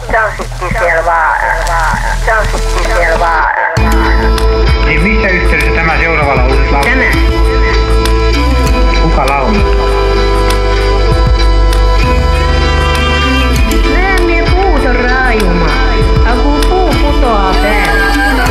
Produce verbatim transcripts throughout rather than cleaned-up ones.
tanssittiin siellä vaaralla. Tanssittiin siellä vaaralla. Niin missä yhteydessä tämä seuraava laulu laulaa? Tämä. Kuka laulaa? Lämmin puut on raajuma. Aku puu putoaa päälle.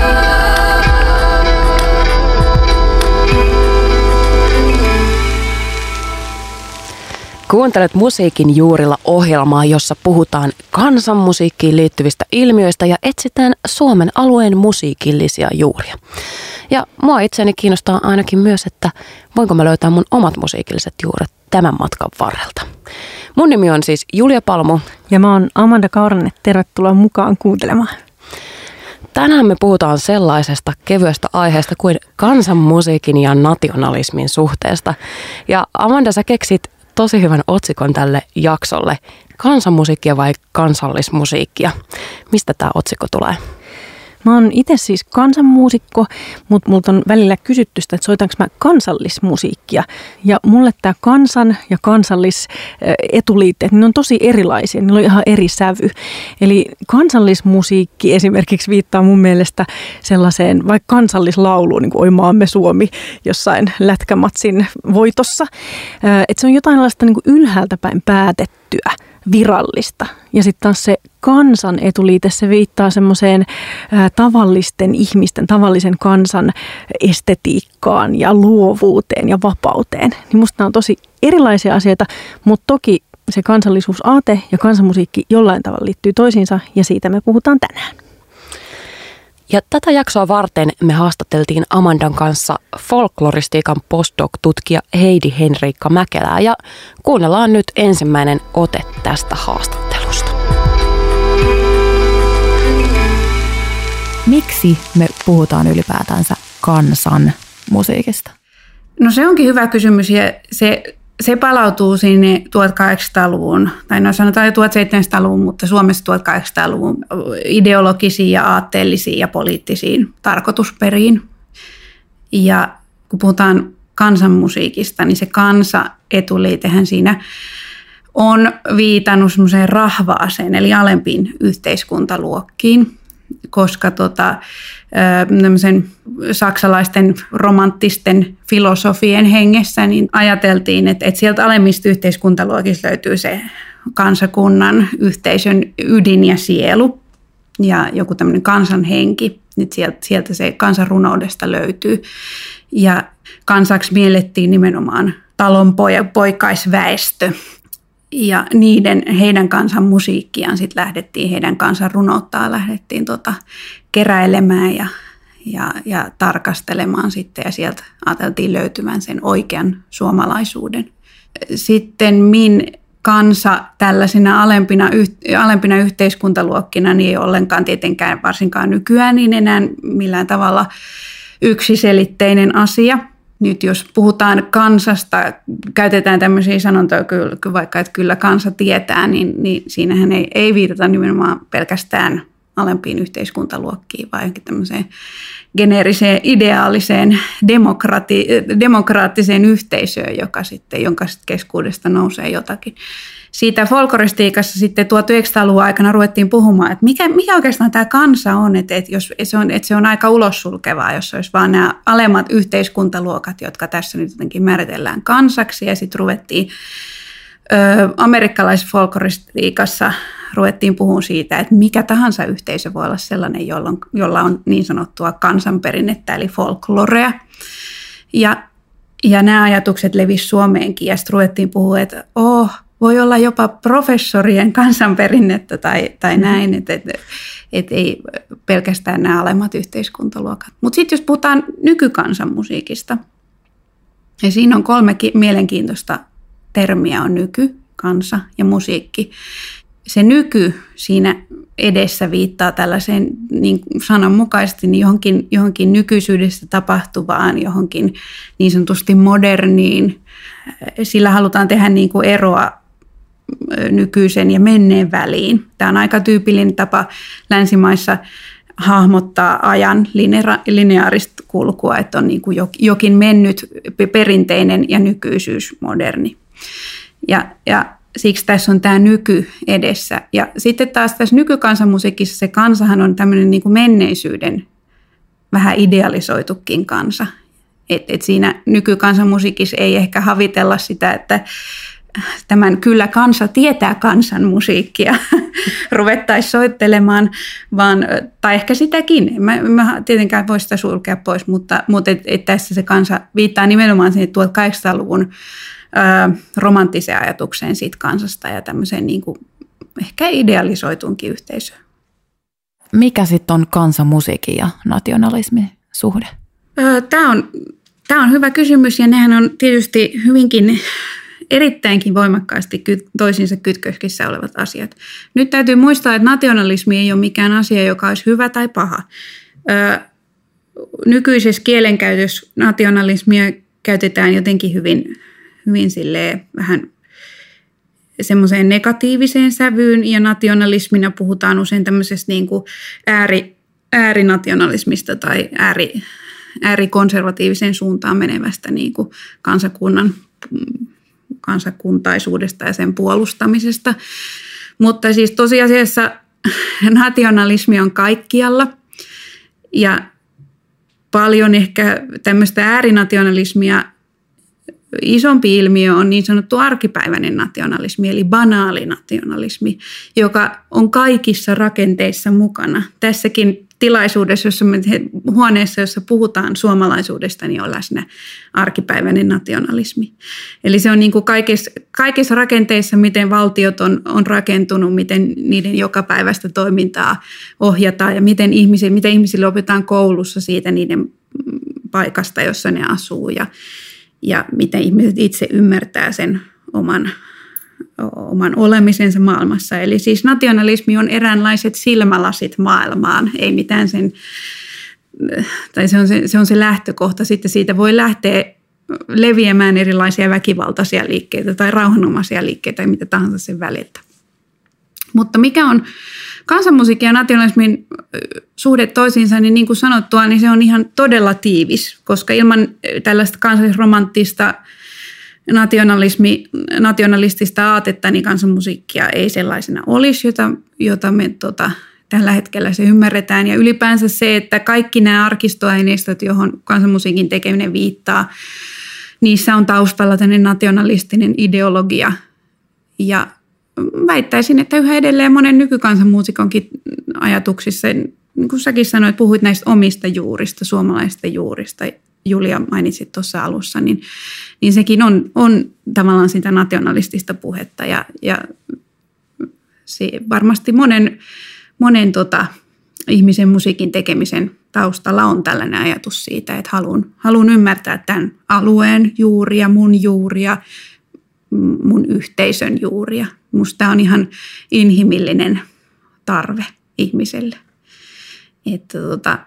Kuuntelet Musiikin juurilla -ohjelmaa, jossa puhutaan kansanmusiikkiin liittyvistä ilmiöistä ja etsitään Suomen alueen musiikillisia juuria. Ja mua itseäni kiinnostaa ainakin myös, että voinko mä löytää mun omat musiikilliset juuret tämän matkan varrelta. Mun nimi on siis Julia Palmu. Ja mä oon Amanda Kauranen. Tervetuloa mukaan kuuntelemaan. Tänään me puhutaan sellaisesta kevyestä aiheesta kuin kansanmusiikin ja nationalismin suhteesta. Ja Amanda, sä keksit tosi hyvän otsikon tälle jaksolle. Kansanmusiikkia vai kansallismusiikkia? Mistä tämä otsikko tulee? Mä oon itse siis kansanmuusikko, mutta multa on välillä kysytty sitä, että soitanko mä kansallismusiikkia. Ja mulle tämä kansan ja kansallisetuliitteet, niin ne on tosi erilaisia, niillä on ihan eri sävy. Eli kansallismusiikki esimerkiksi viittaa mun mielestä sellaiseen vaikka kansallislauluun, niin kuin Oi maamme Suomi jossain lätkämatsin voitossa. Että se on jotain sellaista niin kuin ylhäältä päin päätettyä, virallista. Ja sitten taas se kansan etuliite, se viittaa semmoiseen ä, tavallisten ihmisten, tavallisen kansan estetiikkaan ja luovuuteen ja vapauteen. Niin musta nämä on tosi erilaisia asioita, mutta toki se kansallisuusaate ja kansanmusiikki jollain tavalla liittyy toisiinsa ja siitä me puhutaan tänään. Ja tätä jaksoa varten me haastateltiin Amandan kanssa folkloristiikan postdoc-tutkija Heidi Henriikka Mäkelää ja kuunnellaan nyt ensimmäinen ote tästä haastattelusta. Miksi me puhutaan ylipäätänsä kansan musiikista? No se onkin hyvä kysymys ja se, se palautuu sinne tuhatkahdeksansataaluvun, tai no sanotaan jo tuhatseitsemänsataaluvun, mutta Suomessa tuhatkahdeksansataaluvun ideologisiin ja aatteellisiin ja poliittisiin tarkoitusperiin. Ja kun puhutaan kansanmusiikista, niin se kansa-etuliitehän siinä on viitannut semmoiseen rahvaaseen, eli alempiin yhteiskuntaluokkiin, koska tota, saksalaisten romanttisten filosofien hengessä niin ajateltiin, että, että sieltä alemmista yhteiskuntaluokista löytyy se kansakunnan, yhteisön ydin ja sielu ja joku tämmöinen kansanhenki. Nyt sieltä, sieltä se kansanrunoudesta löytyy. Ja kansaksi miellettiin nimenomaan talonpoikaisväestö. Ja niiden, heidän kansan musiikkiaan sitten lähdettiin, heidän kansan runouttaa lähdettiin tota keräilemään ja, ja, ja tarkastelemaan sitten. Ja sieltä ajateltiin löytyvän sen oikean suomalaisuuden. Sitten min kansa tällaisina alempina, alempina yhteiskuntaluokkina niin ei ollenkaan tietenkään varsinkaan nykyään niin enää millään tavalla yksiselitteinen asia. Nyt jos puhutaan kansasta, käytetään tämmöisiä sanontoja, vaikka että kyllä kansa tietää, niin, niin siinähän ei, ei viitata nimenomaan pelkästään alempiin yhteiskuntaluokkiin, vaan johonkin tämmöiseen geneeriseen, ideaaliseen demokrati, demokraattiseen yhteisöön, joka sitten, jonka sitten keskuudesta nousee jotakin. Siitä folkloristiikassa sitten tuhatyhdeksänsataaluvun aikana ruvettiin puhumaan, että mikä, mikä oikeastaan tämä kansa on, että, että, jos, että, se on, että se on aika ulossulkevaa, jos olisi vaan nämä alemmat yhteiskuntaluokat, jotka tässä nyt jotenkin määritellään kansaksi. Ja sitten ruvettiin ö, amerikkalaisessa folkloristiikassa ruvettiin puhumaan siitä, että mikä tahansa yhteisö voi olla sellainen, jolla on, jolla on niin sanottua kansanperinnettä, eli folklorea. Ja, ja nämä ajatukset levisi Suomeenkin ja sitten ruvettiin puhua, että oh, voi olla jopa professorien kansanperinnettä tai, tai näin, että et, et ei pelkästään nämä alemmat yhteiskuntaluokat. Mutta sitten jos puhutaan nykykansanmusiikista, ja siinä on kolme ki- mielenkiintoista termiä, on nyky, kansa ja musiikki. Se nyky siinä edessä viittaa tällaiseen niin sananmukaisesti niin johonkin, johonkin nykyisyydessä tapahtuvaan, johonkin niin sanotusti moderniin. Sillä halutaan tehdä niin kuin eroa nykyisen ja menneen väliin. Tämä on aika tyypillinen tapa länsimaissa hahmottaa ajan lineaarista kulkua, että on niin kuin jokin mennyt perinteinen ja nykyisyys moderni. Ja, ja siksi tässä on tämä nyky edessä. Ja sitten taas tässä nykykansanmusiikissa se kansahan on tämmöinen niin kuin menneisyyden vähän idealisoitukin kansa. Et, et siinä nykykansanmusiikissa ei ehkä havitella sitä, että tämän kyllä kansa tietää kansanmusiikkia ruvettaisiin soittelemaan, vaan, tai ehkä sitäkin. Mä, mä tietenkään voi sitä sulkea pois, mutta, mutta et, et tässä se kansa viittaa nimenomaan siihen tuhatkahdeksansataaluvun ö, romanttiseen ajatukseen siitä kansasta ja tämmöiseen niin kuin ehkä idealisoitunkin yhteisöön. Mikä sitten on kansanmusiikin ja nationalismin suhde? Tämä on, tämä on hyvä kysymys ja nehän on tietysti hyvinkin erittäinkin voimakkaasti toisiinsa kytköksissä olevat asiat. Nyt täytyy muistaa, että nationalismi ei ole mikään asia, joka olisi hyvä tai paha. Nykyisessä kielenkäytössä nationalismia käytetään jotenkin hyvin, hyvin silleen vähän semmoiseen negatiiviseen sävyyn ja nationalismina puhutaan usein tämmöisestä niin kuin ääri, äärinationalismista tai ääri, äärikonservatiiviseen suuntaan menevästä niin kuin kansakunnan kansakuntaisuudesta ja sen puolustamisesta. Mutta siis tosiasiassa nationalismi on kaikkialla ja paljon ehkä tämmöistä äärinationalismia isompi ilmiö on niin sanottu arkipäiväinen nationalismi, eli banaali nationalismi, joka on kaikissa rakenteissa mukana. Tässäkin tilaisuudessa, jossa me, huoneessa, jossa puhutaan suomalaisuudesta, niin on läsnä arkipäiväinen nationalismi. Eli se on niin kuin kaikissa, kaikissa rakenteissa, miten valtiot on, on rakentunut, miten niiden jokapäiväistä toimintaa ohjataan ja miten ihmisille, miten ihmisille opetetaan koulussa siitä niiden paikasta, jossa ne asuu ja, ja miten ihmiset itse ymmärtää sen oman oman olemisensa maailmassa. Eli siis nationalismi on eräänlaiset silmälasit maailmaan, ei mitään sen, tai se on se, se on se lähtökohta. Sitten siitä voi lähteä leviämään erilaisia väkivaltaisia liikkeitä tai rauhanomaisia liikkeitä tai mitä tahansa sen väliltä. Mutta mikä on kansanmusiikin ja nationalismin suhde toisiinsa, niin niin kuin sanottua, niin se on ihan todella tiivis, koska ilman tällaista kansallisromanttista nationalismi, nationalistista aatetta, niin kansanmusiikkia ei sellaisena olisi, jota, jota me tota, tällä hetkellä se ymmärretään. Ja ylipäänsä se, että kaikki nämä arkistoaineistot, johon kansanmusiikin tekeminen viittaa, niissä on taustalla tämmöinen nationalistinen ideologia. Ja väittäisin, että yhä edelleen monen nykykansanmuusikonkin ajatuksissa, niin kuin säkin sanoit, puhuit näistä omista juurista, suomalaisista juurista, Julia mainitsit tuossa alussa, niin, niin sekin on, on tavallaan sitä nationalistista puhetta ja, ja se varmasti monen, monen tota, ihmisen musiikin tekemisen taustalla on tällainen ajatus siitä, että haluan, haluan ymmärtää tämän alueen juuria, mun juuria, mun yhteisön juuria. Musta tämä on ihan inhimillinen tarve ihmiselle. Että tota,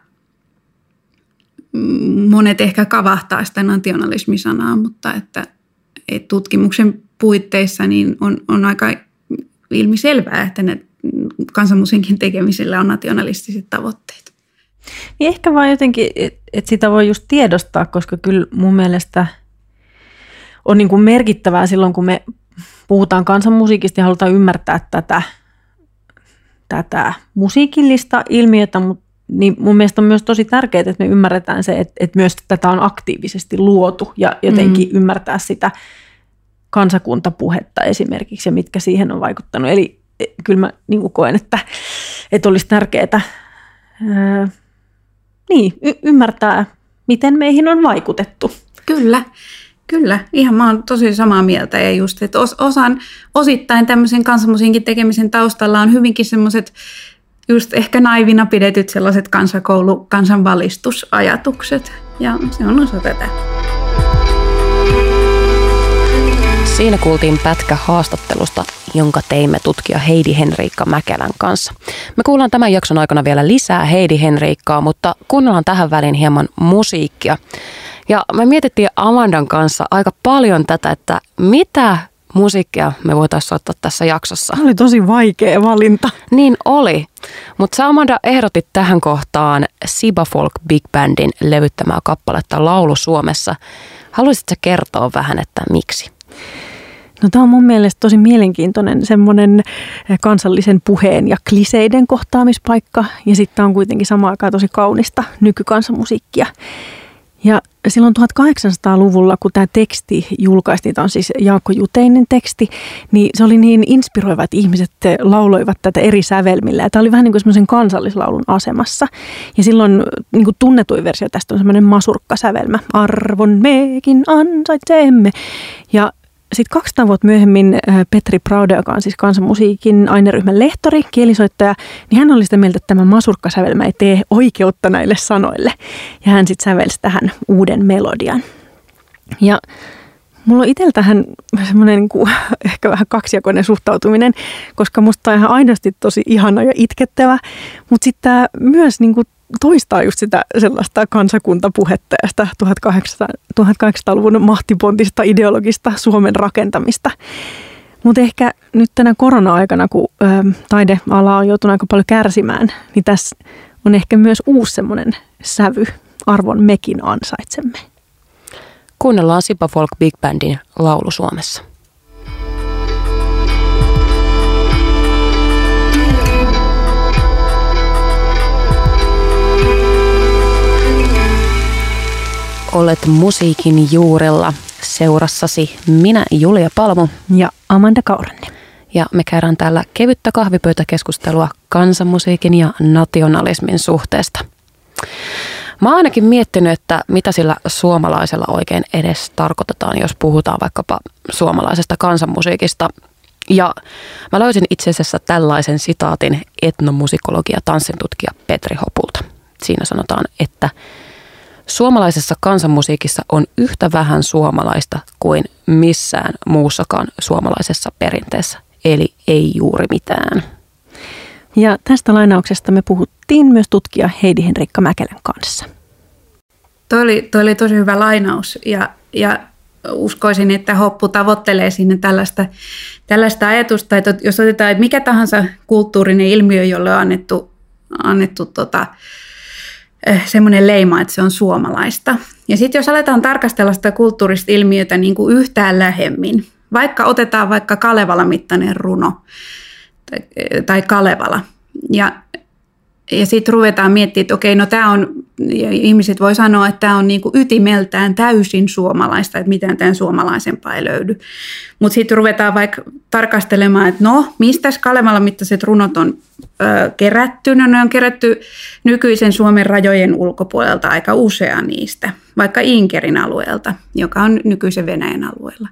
monet ehkä kavahtaa sitä nationalismisanaa, mutta että, että tutkimuksen puitteissa niin on, on aika ilmiselvää, että ne kansanmusiikin tekemisellä on nationalistiset tavoitteet. Niin ehkä vaan jotenkin, että et sitä voi just tiedostaa, koska kyllä mun mielestä on niin kuin merkittävää silloin, kun me puhutaan kansanmusiikista ja halutaan ymmärtää tätä, tätä musiikillista ilmiötä, mutta niin mun mielestä on myös tosi tärkeää, että me ymmärretään se, että, että myös tätä on aktiivisesti luotu ja jotenkin mm. ymmärtää sitä kansakuntapuhetta esimerkiksi ja mitkä siihen on vaikuttanut. Eli kyllä mä niin kuin koen, että, että olisi tärkeää ää, niin, y- ymmärtää, miten meihin on vaikutettu. Kyllä, kyllä. Ihan mä oon tosi samaa mieltä ja just, että os, osan, osittain tämmöisen kansanmusiikin tekemisen taustalla on hyvinkin semmoiset just ehkä naivina pidetyt sellaiset kansakoulu, kansanvalistusajatukset, ja se on osa tätä. Siinä kuultiin pätkä haastattelusta, jonka teimme tutkija Heidi Henriikka Mäkelän kanssa. Me kuullaan tämän jakson aikana vielä lisää Heidi Henriikkaa, mutta kuunnellaan tähän väliin hieman musiikkia. Ja me mietittiin Amandan kanssa aika paljon tätä, että mitä musiikkia me voitaisiin soittaa tässä jaksossa. Oli tosi vaikea valinta. Niin oli, mutta sä Amanda ehdotit tähän kohtaan Siba Folk Big Bandin levyttämää kappaletta Laulu Suomessa. Haluaisitko kertoa vähän, että miksi? No tämä on mun mielestä tosi mielenkiintoinen semmoinen kansallisen puheen ja kliseiden kohtaamispaikka. Ja sitten on kuitenkin samaan aikaan tosi kaunista nykykansanmusiikkia. Ja silloin tuhatkahdeksansataaluvulla, kun tämä teksti julkaistiin, tämä on siis Jaakko Juteinen teksti, niin se oli niin inspiroiva, että ihmiset lauloivat tätä eri sävelmillä. Ja tämä oli vähän niin kuin semmoisen kansallislaulun asemassa. Ja silloin niin kuin tunnetuin versio tästä on semmoinen masurkkasävelmä. Arvon mekin ansaitsemme. Ja sitten kaksisataa vuotta myöhemmin Petri Praude, joka on siis kansanmusiikin aineryhmän lehtori, kielisoittaja, niin hän oli sitä mieltä, että tämä masurkkasävelmä ei tee oikeutta näille sanoille. Ja hän sitten sävelsi tähän uuden melodian. Ja mulla on itsellä tähän semmoinen niin kuin, ehkä vähän kaksijakoinen suhtautuminen, koska musta tämä on ihan aidosti tosi ihana ja itkettävä, mutta sitten tämä myös niin kuin toistaa just sitä sellaista kansakuntapuhetta ja sitä tuhatkahdeksansataaluvun mahtipontista ideologista Suomen rakentamista. Mutta ehkä nyt tänä korona-aikana, kun ö, taideala on joutunut aika paljon kärsimään, niin tässä on ehkä myös uusi semmoinen sävy, arvon mekin ansaitsemme. Kuunnellaan Sipa Folk Big Bandin laulu Suomessa. Olet musiikin juurella, seurassasi minä Julia Palmu ja Amanda Kauranne. Ja me käydään täällä kevyttä kahvipöytäkeskustelua kansanmusiikin ja nationalismin suhteesta. Mä oon ainakin miettinyt, että mitä sillä suomalaisella oikein edes tarkoitetaan, jos puhutaan vaikkapa suomalaisesta kansanmusiikista. Ja mä löysin itse asiassa tällaisen sitaatin etnomusikologi ja tanssintutkija Petri Hopulta. Siinä sanotaan, että suomalaisessa kansanmusiikissa on yhtä vähän suomalaista kuin missään muussakaan suomalaisessa perinteessä, eli ei juuri mitään. Ja tästä lainauksesta me puhuttiin myös tutkija Heidi Henrikka Mäkelän kanssa. Toi oli, toi oli tosi hyvä lainaus ja, ja uskoisin, että Hoppu tavoittelee sinne tällaista, tällaista ajatusta, että jos otetaan mikä tahansa kulttuurinen ilmiö, jolle on annettu, annettu tota, semmoinen leima, että se on suomalaista. Ja sitten jos aletaan tarkastella sitä kulttuurista ilmiötä niin kuin yhtään lähemmin, vaikka otetaan vaikka Kalevala-mittainen runo tai, tai Kalevala, ja, ja sitten ruvetaan miettimään, että okei, no tämä on, ihmiset voi sanoa, että tämä on niin kuin ytimeltään täysin suomalaista, että mitään tämän suomalaisempaa ei löydy. Mutta sitten ruvetaan vaikka tarkastelemaan, että no, mistä Kalevala-mittaiset runot on ö, kerätty? No ne on kerätty nykyisen Suomen rajojen ulkopuolelta aika usea niistä, vaikka Inkerin alueelta, joka on nykyisen Venäjän alueella.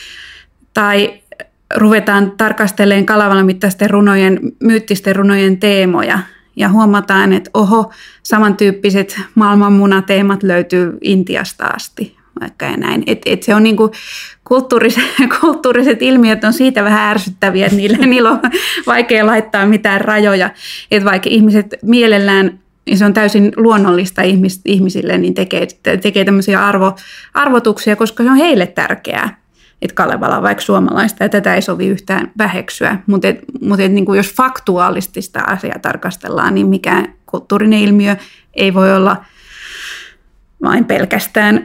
Tai ruvetaan tarkastelemaan Kalevala-mittaisten runojen, myyttisten runojen teemoja, ja huomataan, että oho, samantyyppiset maailmanmunateemat löytyy Intiasta asti, vaikka ja näin. Et, et se on niinku kulttuuriset, kulttuuriset ilmiöt on siitä vähän ärsyttäviä, että niille, niillä on vaikea laittaa mitään rajoja. Et vaikka ihmiset mielellään, ja se on täysin luonnollista ihmis, ihmisille, niin tekee, tekee tämmöisiä arvo, arvotuksia, koska se on heille tärkeää. Että Kalevala on vaikka suomalaista ja tätä ei sovi yhtään väheksyä. Mutta mut niin jos faktuaalisesti sitä asiaa tarkastellaan, niin mikään kulttuurinen ilmiö ei voi olla vain pelkästään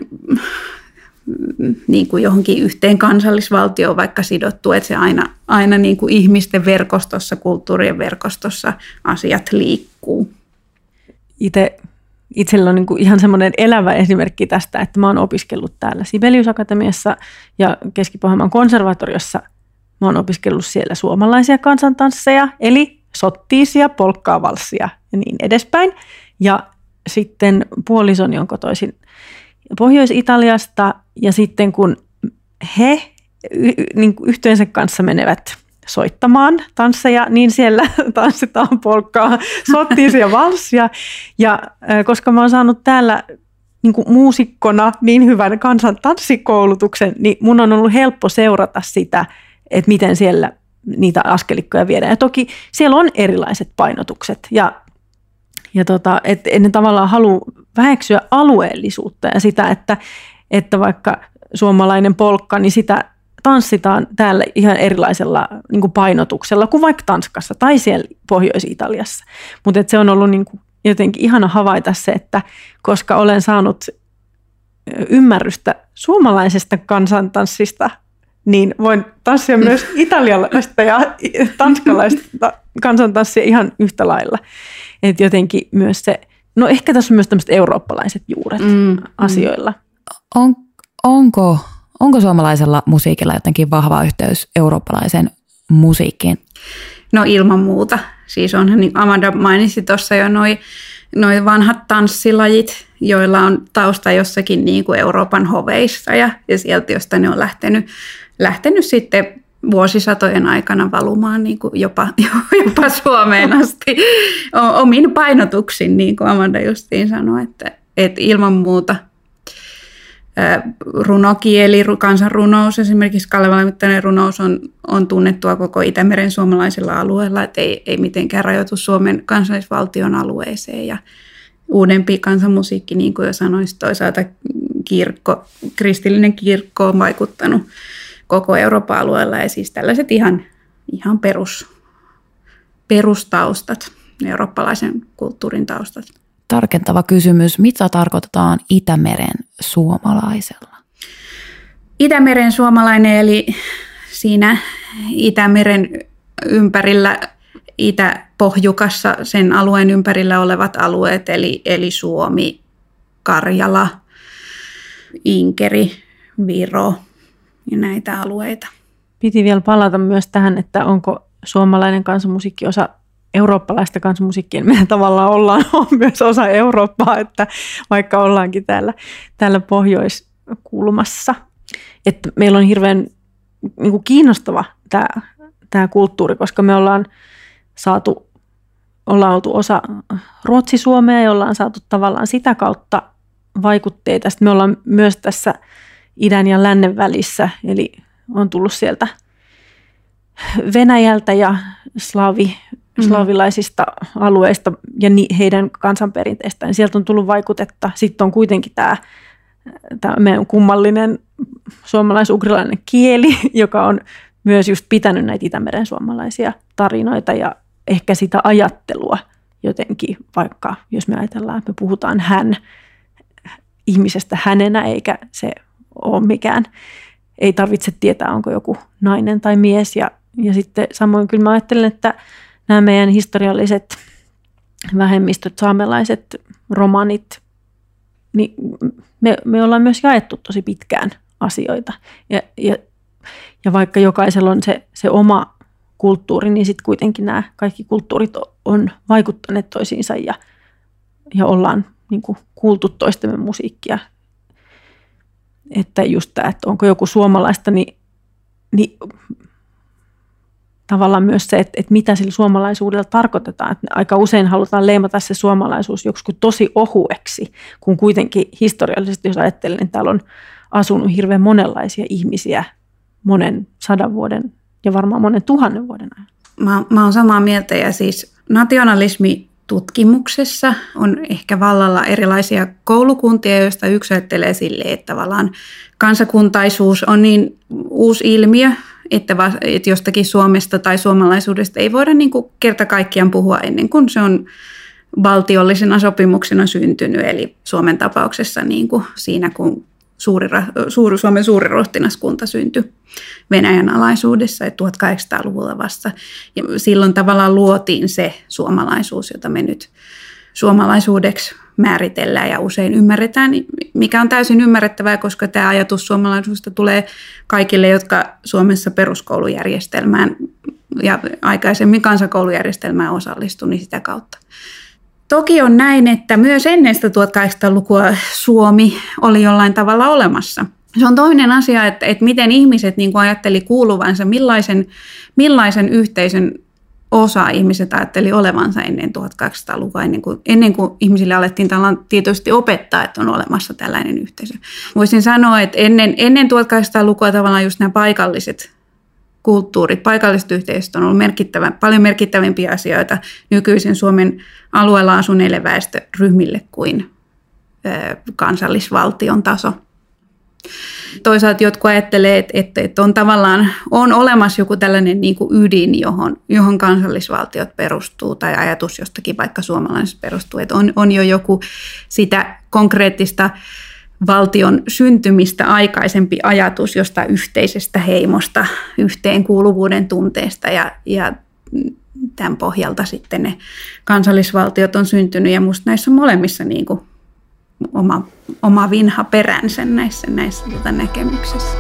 niin kuin johonkin yhteen kansallisvaltioon vaikka sidottu, että se aina, aina niin kuin ihmisten verkostossa, kulttuurien verkostossa asiat liikkuu. Itse Itsellä on niin kuin ihan semmoinen elävä esimerkki tästä, että mä oon opiskellut täällä Sibelius Akatemiassa ja Keski-Pohjanmaan konservatoriossa. Mä oon opiskellut siellä suomalaisia kansantansseja, eli sottiisia, polkkaa, valssia ja niin edespäin. Ja sitten puolisoni on kotoisin Pohjois-Italiasta ja sitten kun he niin kuin yhteensä kanssa menevät soittamaan tansseja, niin siellä tanssitaan polkkaa, sottiisia valssia. Ja koska mä oon saanut täällä niin kuin muusikkona niin hyvän kansan tanssikoulutuksen, niin mun on ollut helppo seurata sitä, että miten siellä niitä askelikkoja viedään. Ja toki siellä on erilaiset painotukset ja, ja tota, et en tavallaan halua väheksyä alueellisuutta ja sitä, että, että vaikka suomalainen polkka, niin sitä tanssitaan täällä ihan erilaisella niin kuin painotuksella kuin vaikka Tanskassa tai siellä Pohjois-Italiassa. Mutta se on ollut niin kuin jotenkin ihana havaita se, että koska olen saanut ymmärrystä suomalaisesta kansantanssista niin voin tanssia myös italialaista ja tanskalaista kansantanssia ihan yhtä lailla. Että jotenkin myös se, no ehkä tässä on myös tämmöiset eurooppalaiset juuret mm, asioilla. On, onko, onko suomalaisella musiikilla jotenkin vahva yhteys eurooppalaiseen musiikkiin? No ilman muuta. Siis onhan, niin Amanda mainitsi tuossa jo noi, noi vanhat tanssilajit, joilla on tausta jossakin niin kuin Euroopan hoveissa ja, ja sieltä, josta ne on lähtenyt, lähtenyt sitten vuosisatojen aikana valumaan niin kuin jopa, jopa Suomeen asti omin painotuksin, niin kuin Amanda justiin sanoi, että, että ilman muuta runokieli, kansanrunous, esimerkiksi Kalevala-mittainen runous on, on tunnettua koko Itämeren suomalaisilla alueilla, että ei, ei mitenkään rajoitu Suomen kansallisvaltion alueeseen. Ja uudempi kansanmusiikki, niin kuin jo sanoisin, toisaalta kirkko, kristillinen kirkko on vaikuttanut koko Euroopan alueella ja siis tällaiset ihan, ihan perus, perustaustat, eurooppalaisen kulttuurin taustat. Tarkentava kysymys. Mitä tarkoitetaan Itämeren suomalaisella? Itämeren suomalainen, eli siinä Itämeren ympärillä, Itä-Pohjukassa, sen alueen ympärillä olevat alueet, eli, eli Suomi, Karjala, Inkeri, Viro ja näitä alueita. Piti vielä palata myös tähän, että onko suomalainen kansanmusiikki osa eurooppalaista kansanmusiikkia. Me tavallaan ollaan on myös osa Eurooppaa, että vaikka ollaankin täällä, täällä pohjoiskulmassa. Että meillä on hirveän niin kuin kiinnostava tämä, tämä kulttuuri, koska me ollaan saatu, ollaan oltu osa Ruotsi-Suomea ja ollaan saatu tavallaan sitä kautta vaikutteita. Sitten me ollaan myös tässä idän ja lännen välissä, eli on tullut sieltä Venäjältä ja Slavi, slavilaisista alueista ja heidän kansanperinteistään. Sieltä on tullut vaikutetta. Sitten on kuitenkin tämä, tämä meidän kummallinen suomalais-ugrilainen kieli, joka on myös just pitänyt näitä Itämeren suomalaisia tarinoita ja ehkä sitä ajattelua jotenkin, vaikka jos me ajatellaan, että me puhutaan hän ihmisestä hänenä, eikä se ole mikään, ei tarvitse tietää, onko joku nainen tai mies. Ja, ja sitten samoin kyllä mä ajattelen, että nämä meidän historialliset vähemmistöt, saamelaiset, romanit, niin me, me ollaan myös jaettu tosi pitkään asioita. Ja, ja, ja vaikka jokaisella on se, se oma kulttuuri, niin sitten kuitenkin nämä kaikki kulttuurit on vaikuttaneet toisiinsa ja, ja ollaan niin kuin kuultu toistemme musiikkia. Että just tämä, että onko joku suomalaista, niin, niin tavallaan myös se, että, että mitä sillä suomalaisuudella tarkoitetaan. Että aika usein halutaan leimata se suomalaisuus joksikin tosi ohueksi, kun kuitenkin historiallisesti, jos ajattelen, niin täällä on asunut hirveän monenlaisia ihmisiä monen sadan vuoden ja varmaan monen tuhannen vuoden ajan. Mä, mä oon samaa mieltä ja siis nationalismitutkimuksessa on ehkä vallalla erilaisia koulukuntia, joista yksi ajattelee silleen, että tavallaan kansakuntaisuus on niin uusi ilmiö, että, va, että jostakin Suomesta tai suomalaisuudesta ei voida niin kuin kerta kaikkiaan puhua ennen kuin se on valtiollisena sopimuksena syntynyt. Eli Suomen tapauksessa niin kuin siinä, kun suuri, suuri, Suomen suuriruhtinaskunta syntyi Venäjän alaisuudessa tuhatkahdeksansataaluvulla vasta. Ja silloin tavallaan luotiin se suomalaisuus, jota me nyt suomalaisuudeksi määritellään ja usein ymmärretään, mikä on täysin ymmärrettävää, koska tämä ajatus suomalaisuudesta tulee kaikille, jotka Suomessa peruskoulujärjestelmään ja aikaisemmin kansakoulujärjestelmään osallistu, niin sitä kautta. Toki on näin, että myös ennen sitä tuhatkahdeksansataalukua Suomi oli jollain tavalla olemassa. Se on toinen asia, että, että miten ihmiset niin kuin ajatteli kuuluvansa, millaisen, millaisen yhteisön osa ihmiset ajatteli olevansa ennen tuhatkahdeksansataalukua, ennen kuin, ennen kuin ihmisille alettiin tietysti opettaa, että on olemassa tällainen yhteisö. Voisin sanoa, että ennen, ennen tuhatkahdeksansataalukua tavallaan just nämä paikalliset kulttuurit, paikalliset yhteisöt on ollut merkittävä, paljon merkittävämpiä asioita nykyisen Suomen alueella asuneille väestöryhmille kuin ö, kansallisvaltion taso. Toisaalta jotkut ajattelee, että, että, että on tavallaan on olemassa joku tällainen niin kuin ydin, johon, johon kansallisvaltiot perustuu tai ajatus jostakin vaikka suomalaisesta perustuu. Että on, on jo joku sitä konkreettista valtion syntymistä aikaisempi ajatus jostain yhteisestä heimosta, yhteenkuuluvuuden tunteesta ja, ja tämän pohjalta sitten ne kansallisvaltiot on syntynyt ja musta näissä on molemmissa niin kuin oma, oma vinha peränsä näissä, näissä tota näkemyksissä.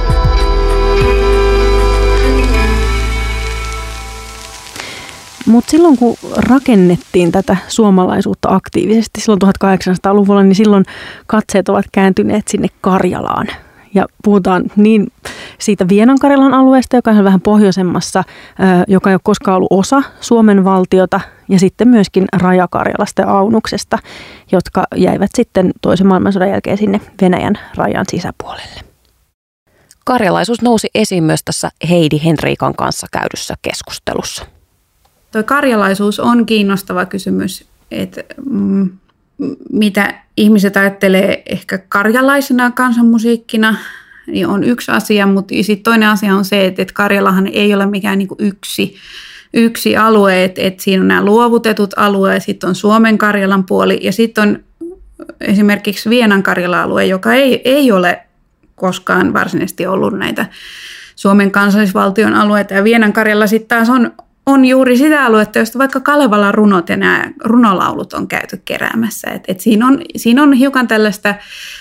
Mutta silloin kun rakennettiin tätä suomalaisuutta aktiivisesti silloin tuhatkahdeksansataaluvulla, niin silloin katseet ovat kääntyneet sinne Karjalaan. Ja puhutaan niin siitä Vienan-Karjalan alueesta, joka on vähän pohjoisemmassa, joka ei ole koskaan ollut osa Suomen valtiota, ja sitten myöskin Raja-Karjalasta ja Aunuksesta, jotka jäivät sitten toisen maailmansodan jälkeen sinne Venäjän rajan sisäpuolelle. Karjalaisuus nousi esiin myös tässä Heidi Henriikan kanssa käydyssä keskustelussa. Tuo karjalaisuus on kiinnostava kysymys, että mm, mitä ihmiset ajattelee ehkä karjalaisena kansanmusiikkina, niin on yksi asia, mutta sitten toinen asia on se, että, että Karjalahan ei ole mikään niin kuin yksi, yksi alue, että, että siinä on nämä luovutetut alueet, sitten on Suomen Karjalan puoli ja sitten on esimerkiksi Vienan Karjala-alue, joka ei, ei ole koskaan varsinaisesti ollut näitä Suomen kansallisvaltion alueita ja Vienan Karjala sitten taas on on juuri sitä aluetta, josta vaikka Kalevalan runot ja nämä runolaulut on käyty keräämässä. Et, et siinä, on, siinä on hiukan tällaista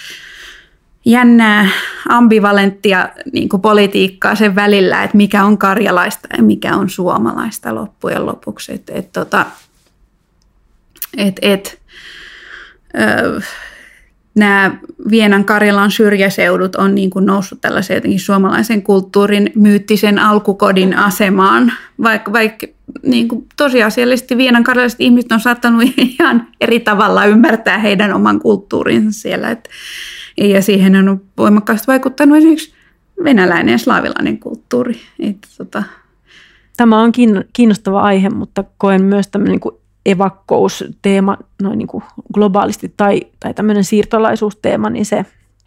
jännää ambivalenttia niin kuin politiikkaa sen välillä, että mikä on karjalaista ja mikä on suomalaista loppujen lopuksi. Et, et, tota, et, et, ö, nämä Vienan Karjalan syrjäseudut on niin kuin noussut tällaisen jotenkin suomalaisen kulttuurin myyttisen alkukodin asemaan, vaikka, vaikka niin kuin tosiasiallisesti Vienan karjalaiset ihmiset on saattanut ihan eri tavalla ymmärtää heidän oman kulttuurinsa siellä. Et, ja siihen on voimakkaasti vaikuttanut esimerkiksi venäläinen ja slaavilainen kulttuuri. Et, tota. Tämä on kiinnostava aihe, mutta koen myös tämmöinen niin kuin evakkousteema noin niin kuin globaalisti tai, tai tämmöinen siirtolaisuusteema, niin se,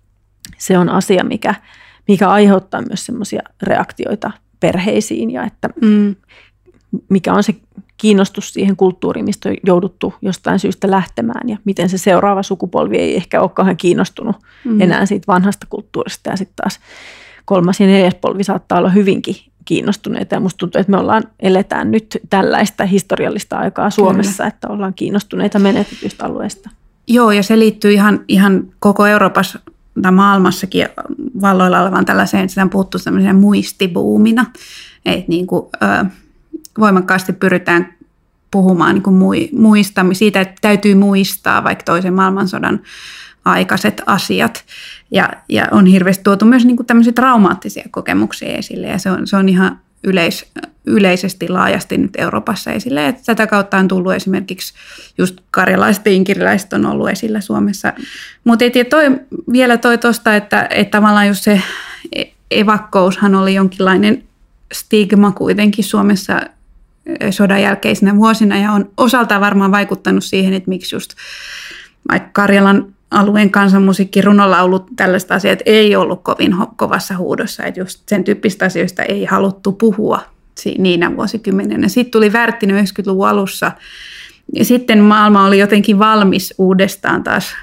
se on asia, mikä, mikä aiheuttaa myös semmoisia reaktioita perheisiin ja että mm, mikä on se kiinnostus siihen kulttuuriin, mistä on jouduttu jostain syystä lähtemään ja miten se seuraava sukupolvi ei ehkä ole kauhean kiinnostunut mm. enää siitä vanhasta kulttuurista ja sitten taas kolmas ja neljäs polvi saattaa olla hyvinkin kiinnostuneita ja musta tuntuu, että me ollaan, eletään nyt tällaista historiallista aikaa Suomessa, Kyllä. että ollaan kiinnostuneita menetetyistä alueista. Joo, ja se liittyy ihan, ihan koko Euroopassa tai maailmassakin valloilla olevaan tällaiseen, sitä on puhuttu tämmöisenä muistibuumina, että niin kuin, ö, voimakkaasti pyritään puhumaan niin kuin muista, siitä, että täytyy muistaa vaikka toisen maailmansodan aikaiset asiat. Ja, ja on hirveästi tuotu myös niin kuin tämmöisiä traumaattisia kokemuksia esille, ja se on, se on ihan yleis, yleisesti laajasti nyt Euroopassa esille. Et tätä kautta on tullut esimerkiksi just karjalaiset ja inkeriläiset on ollut esillä Suomessa. Mutta toi, vielä toi tuosta, että, että tavallaan just se evakkoushan oli jonkinlainen stigma kuitenkin Suomessa sodan jälkeisinä vuosina, ja on osaltaan varmaan vaikuttanut siihen, että miksi just vaikka Karjalan alueen kansanmusiikki, runolaulut, tällaista asiat ei ollut kovin kovassa huudossa, että just sen tyyppistä asioista ei haluttu puhua niinä vuosikymmeninä. Sitten tuli Värttinen yhdeksänkymmentäluvun alussa, ja sitten maailma oli jotenkin valmis uudestaan taas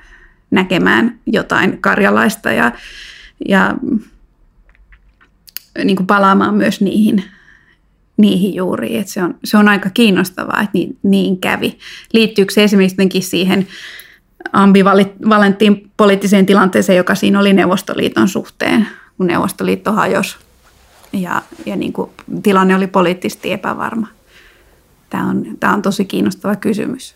näkemään jotain karjalaista ja, ja niin kuin palaamaan myös niihin, niihin juuriin. Että se, on, se on aika kiinnostavaa, että niin, niin kävi. Liittyykö se esimerkiksi siihen ambivalenttiin poliittiseen tilanteeseen, joka siinä oli Neuvostoliiton suhteen, kun Neuvostoliitto hajosi ja, ja niin kuin tilanne oli poliittisesti epävarma. Tämä on, tämä on tosi kiinnostava kysymys.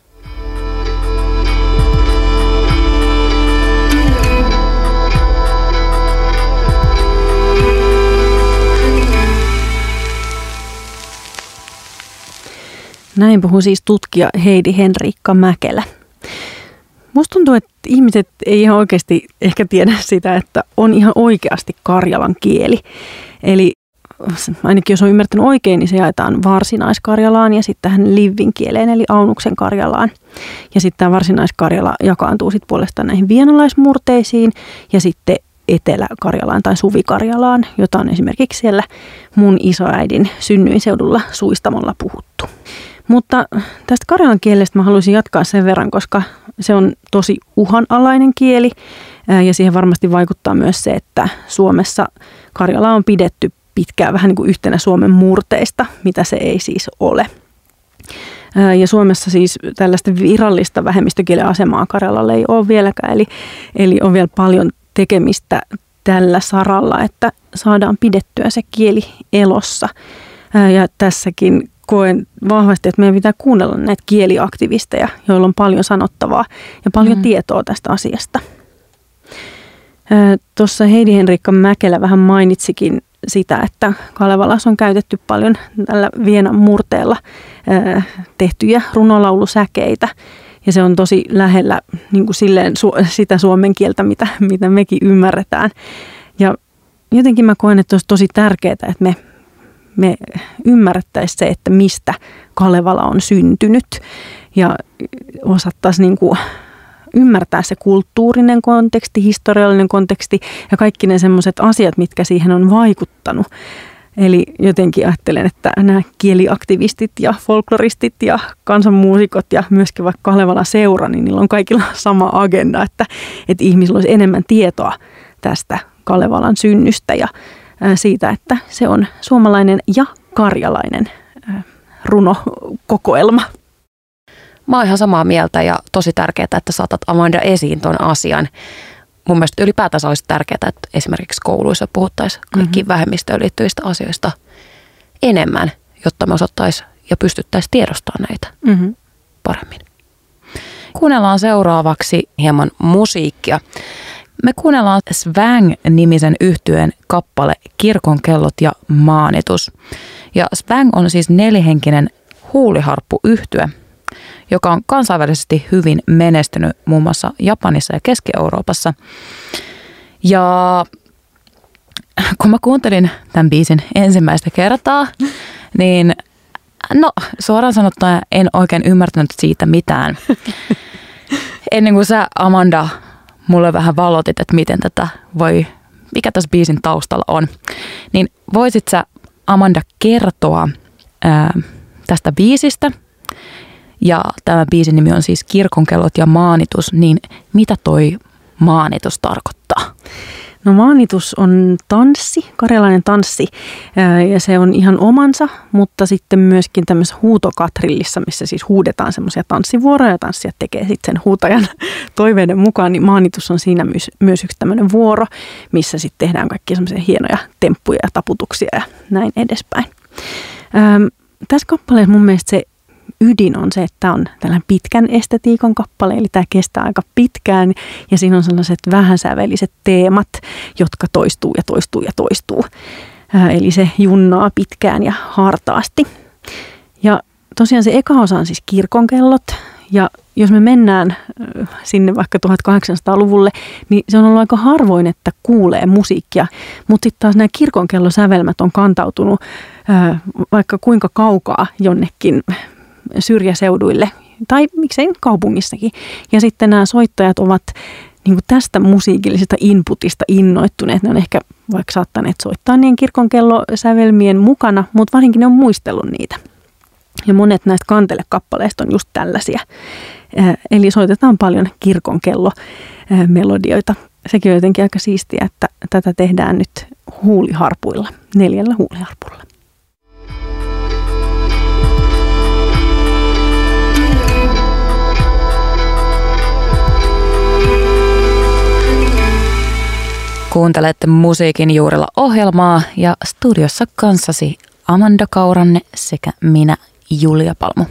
Näin puhuu siis tutkija Heidi Henriikka Mäkelä. Musta tuntuu, että ihmiset ei ihan oikeasti ehkä tiedä sitä, että on ihan oikeasti karjalan kieli. Eli ainakin jos on ymmärtänyt oikein, niin se jaetaan varsinaiskarjalaan ja sitten tähän livvin kieleen, eli aunuksen karjalaan. Ja sitten tämä varsinaiskarjala jakaantuu sitten puolestaan näihin vienalaismurteisiin ja sitten Etelä-Karjalaan tai Suvikarjalaan, jota on esimerkiksi siellä mun isoäidin synnyinseudulla Suistamolla puhuttu. Mutta tästä karjalan kielestä mä haluaisin jatkaa sen verran, koska se on tosi uhanalainen kieli ja siihen varmasti vaikuttaa myös se, että Suomessa karjala on pidetty pitkään vähän niin kuin yhtenä Suomen murteista, mitä se ei siis ole. Ja Suomessa siis tällaista virallista vähemmistökielen asemaa karjalalle ei ole vieläkään, eli, eli on vielä paljon tekemistä tällä saralla, että saadaan pidettyä se kieli elossa. Ja tässäkin koen vahvasti, että meidän pitää kuunnella näitä kieliaktivisteja, joilla on paljon sanottavaa ja paljon mm. tietoa tästä asiasta. Tuossa Heidi Henriikka Mäkelä vähän mainitsikin sitä, että Kalevalassa on käytetty paljon tällä Vienan murteella tehtyjä runolaulusäkeitä. Ja se on tosi lähellä niin kuin silleen, sitä suomen kieltä, mitä, mitä mekin ymmärretään. Ja jotenkin mä koen, että olisi tosi tärkeää, että me, me ymmärrettäisiin se, että mistä Kalevala on syntynyt. Ja osattaisiin niin kuin ymmärtää se kulttuurinen konteksti, historiallinen konteksti ja kaikki ne semmoiset asiat, mitkä siihen on vaikuttanut. Eli jotenkin ajattelen, että nämä kieliaktivistit ja folkloristit ja kansanmuusikot ja myöskin vaikka Kalevalan seura, niin niillä on kaikilla sama agenda, että, että ihmisillä olisi enemmän tietoa tästä Kalevalan synnystä ja siitä, että se on suomalainen ja karjalainen runokokoelma. Mä oon ihan samaa mieltä ja tosi tärkeää, että saatat Amanda esiin ton asian. Mun mielestä ylipäätänsä olisi tärkeää, että esimerkiksi kouluissa puhuttaisiin kaikkiin mm-hmm. vähemmistöön liittyvistä asioista enemmän, jotta me osattaisiin ja pystyttäisiin tiedostamaan näitä mm-hmm. paremmin. Kuunnellaan seuraavaksi hieman musiikkia. Me kuunnellaan Svang-nimisen yhtyeen kappale Kirkonkellot ja maanitus. Ja Svang on siis nelihenkinen huuliharppuyhtye, joka on kansainvälisesti hyvin menestynyt muun muassa Japanissa ja Keski-Euroopassa. Ja kun mä kuuntelin tämän biisin ensimmäistä kertaa, niin no suoraan sanottuna en oikein ymmärtänyt siitä mitään. Ennen kuin sä, Amanda, mulle vähän valotit, että miten tätä voi, mikä tässä biisin taustalla on, niin voisit sä, Amanda, kertoa ää, tästä biisistä? Ja tämä biisin nimi on siis Kirkonkellot ja maanitus, niin mitä toi maanitus tarkoittaa? No maanitus on tanssi, karjalainen tanssi ja se on ihan omansa, mutta sitten myöskin tämmöisessä huutokatrillissa, missä siis huudetaan semmoisia tanssivuoroja ja tanssijat tekee sitten sen huutajan toiveiden mukaan, niin maanitus on siinä myös, myös yksi tämmöinen vuoro, missä sitten tehdään kaikkia semmoisia hienoja temppuja ja taputuksia ja näin edespäin. Ähm, tässä kappaleessa mun mielestä se ydin on se, että tämä on tällainen pitkän estetiikan kappale, eli tämä kestää aika pitkään ja siinä on sellaiset vähäsävelliset teemat, jotka toistuu ja toistuu ja toistuu. Ää, eli se junnaa pitkään ja hartaasti. Ja tosiaan se eka osa on siis kirkonkellot ja jos me mennään sinne vaikka tuhatkahdeksansataaluvulle, niin se on ollut aika harvoin, että kuulee musiikkia, mutta sitten taas nämä kirkonkellosävelmät on kantautunut ää, vaikka kuinka kaukaa jonnekin syrjäseuduille tai miksei kaupungissakin. Ja sitten nämä soittajat ovat niin kuin tästä musiikillisesta inputista innoittuneet. Ne on ehkä vaikka saattaneet soittaa niin kirkonkellosävelmien mukana, mutta varsinkin ne on muistellut niitä. Ja monet näistä kantelekappaleista on just tällaisia. Eli soitetaan paljon kirkonkellomelodioita. Sekin on jotenkin aika siistiä, että tätä tehdään nyt huuliharpuilla, neljällä huuliharpulla. Kuuntelette Musiikin juurella -ohjelmaa ja studiossa kanssasi Amanda Kauranne sekä minä, Julia Palmu.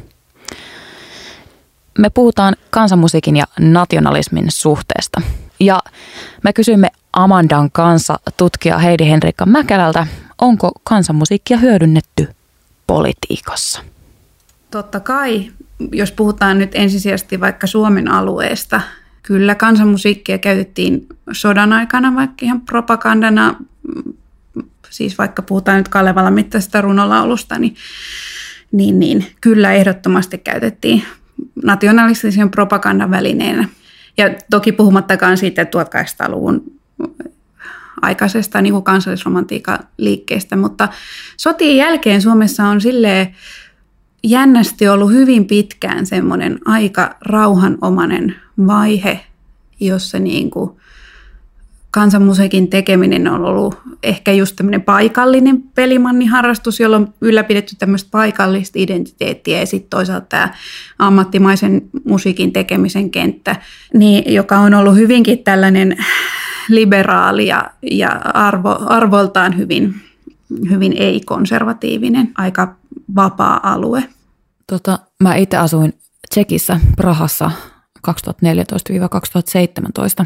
Me puhutaan kansanmusiikin ja nationalismin suhteesta. Ja me kysymme Amandan kanssa tutkija Heidi Henriikka Mäkelältä, onko kansanmusiikkia hyödynnetty politiikassa? Totta kai, jos puhutaan nyt ensisijaisesti vaikka Suomen alueesta, kyllä kansanmusiikkia käytettiin sodan aikana vaikka ihan propagandana, siis vaikka puhutaan nyt Kalevalan mittaisesta runolaulusta, niin, niin, niin kyllä ehdottomasti käytettiin nationalistisen propagandan välineenä. Ja toki puhumattakaan siitä tuhatkahdeksansataaluvun aikaisesta niin kuin kansallisromantiikan liikkeestä, mutta sotien jälkeen Suomessa on silleen jännästi ollut hyvin pitkään semmoinen aika rauhanomainen vaihe, jossa niin kuin kansanmusiikin tekeminen on ollut ehkä just tämmöinen paikallinen pelimanniharrastus, jolla on ylläpidetty tämmöistä paikallista identiteettiä ja sitten toisaalta tämä ammattimaisen musiikin tekemisen kenttä, niin, joka on ollut hyvinkin tällainen liberaali ja, ja arvo, arvoltaan hyvin, hyvin ei-konservatiivinen, aika vapaa alue. Tota, mä itse asuin Tšekissä, Prahassa kaksituhattaneljätoista kaksituhattaseitsemäntoista.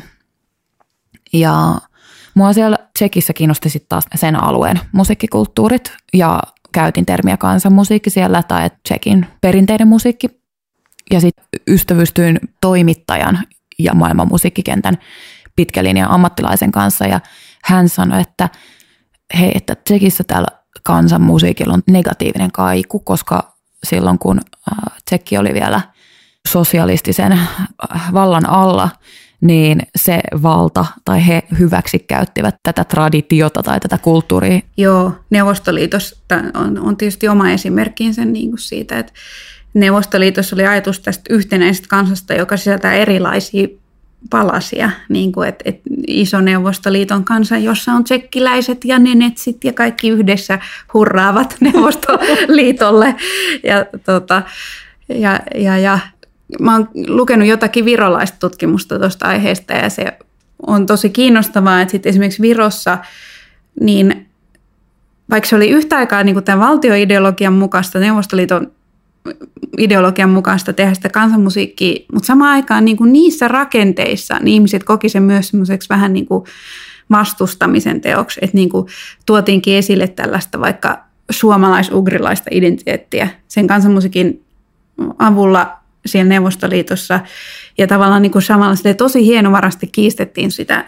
Ja mua siellä Tšekissä kiinnosti sitten taas sen alueen musiikkikulttuurit ja käytin termiä kansanmusiikki siellä tai Tšekin perinteinen musiikki. Ja sitten ystävystyin toimittajan ja maailman musiikkikentän pitkälinjan ammattilaisen kanssa ja hän sanoi, että hei, että Tšekissä täällä kansanmusiikilla on negatiivinen kaiku, koska silloin kun Tšekki oli vielä sosialistisen vallan alla, niin se valta tai he hyväksi käyttivät tätä traditiota tai tätä kulttuuria. Joo, Neuvostoliitossa on, on tietysti oma esimerkkinsä niin kuin siitä, että Neuvostoliitossa oli ajatus tästä yhtenäisestä kansasta, joka sisältää erilaisia palasia, niin kuin että, että iso Neuvostoliiton kansa, jossa on tsekkiläiset ja nenetsit ja kaikki yhdessä hurraavat Neuvostoliitolle. Ja, tota, ja, ja, ja mä oon lukenut jotakin virolaista tutkimusta tuosta aiheesta ja se on tosi kiinnostavaa, että sitten esimerkiksi Virossa, niin vaikka se oli yhtä aikaa niin kuin tämän valtioideologian mukaista, Neuvostoliiton ideologian mukaista tehdä sitä kansanmusiikkia, mutta samaan aikaan niin kuin niissä rakenteissa niin ihmiset koki sen myös semmoiseksi vähän niin kuin vastustamisen teoksi, että niin kuin tuotiinkin esille tällaista vaikka suomalais-ugrilaista identiteettiä sen kansanmusiikin avulla siellä Neuvostoliitossa ja tavallaan niin kuin samalla tosi hienovarasti kiistettiin sitä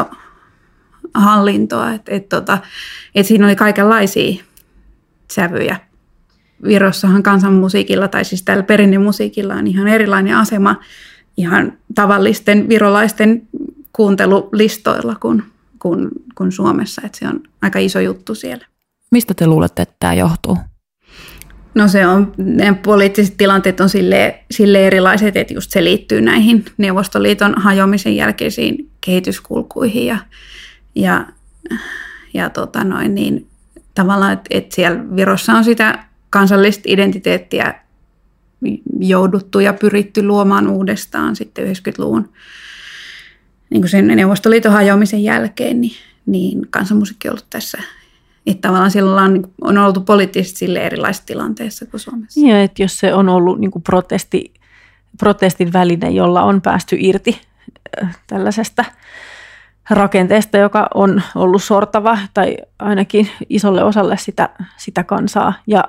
neuvostohallintoa, että et tota, et siinä oli kaikenlaisia sävyjä. Virossahan kansanmusiikilla tai siis täällä perinnemusiikilla on ihan erilainen asema ihan tavallisten virolaisten kuuntelulistoilla kuin, kuin, kuin Suomessa, että se on aika iso juttu siellä. Mistä te luulette, että tämä johtuu? No se on, ne poliittiset tilanteet on sille, sille erilaiset, että just se liittyy näihin Neuvostoliiton hajoamisen jälkeisiin kehityskulkuihin ja, ja, ja tota noin, niin tavallaan, että, että siellä Virossa on sitä kansallista identiteettiä jouduttu ja pyritty luomaan uudestaan sitten yhdeksänkymmentäluvun niin kuin sen Neuvostoliiton hajoamisen jälkeen, niin, niin kansanmusiikki on ollut tässä. Että tavallaan silloin on, on oltu poliittisesti sille erilaisissa tilanteissa kuin Suomessa. Ja että jos se on ollut niin kuin protesti, protestin väline, jolla on päästy irti tällaisesta rakenteesta, joka on ollut sortava tai ainakin isolle osalle sitä, sitä kansaa. Ja